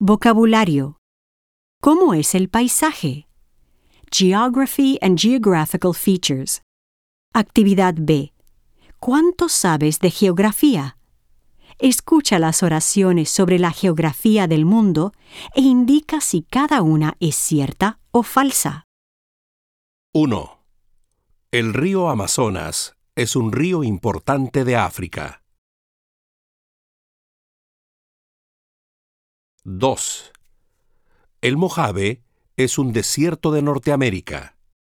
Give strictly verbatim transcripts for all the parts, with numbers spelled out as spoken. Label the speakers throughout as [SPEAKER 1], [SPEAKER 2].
[SPEAKER 1] Vocabulario. ¿Cómo es el paisaje? Geography and geographical features. Actividad B. ¿Cuánto sabes de geografía? Escucha las oraciones sobre la geografía del mundo e indica si cada una es cierta o falsa.
[SPEAKER 2] uno. El río Amazonas es un río importante de África. dos. El Mojave es un desierto de Norteamérica.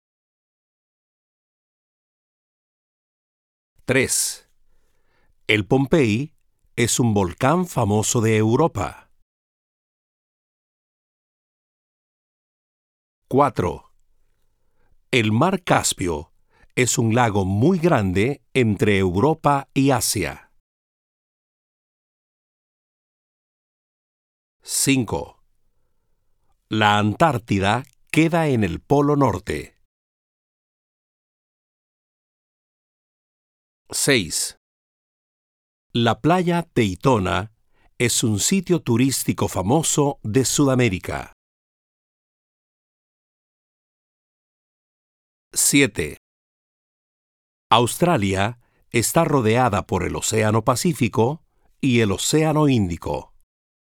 [SPEAKER 2] tres. El Pompey es un volcán famoso de Europa. cuatro. El mar Caspio es un lago muy grande entre Europa y Asia. cinco. La Antártida queda en el Polo Norte. seis. La playa Teitona es un sitio turístico famoso de Sudamérica. siete. Australia está rodeada por el Océano Pacífico y el Océano Índico.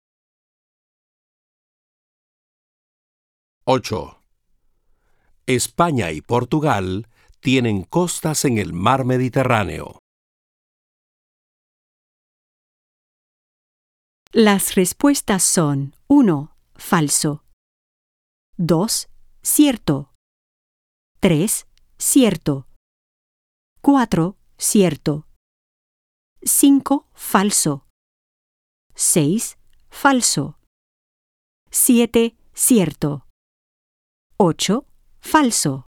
[SPEAKER 2] ocho. España y Portugal tienen costas en el mar Mediterráneo.
[SPEAKER 1] Las respuestas son uno. Falso. dos. Cierto. tres. Cierto. cuatro. Cierto. cinco. Falso. seis. Falso. siete. Cierto. ocho. Falso.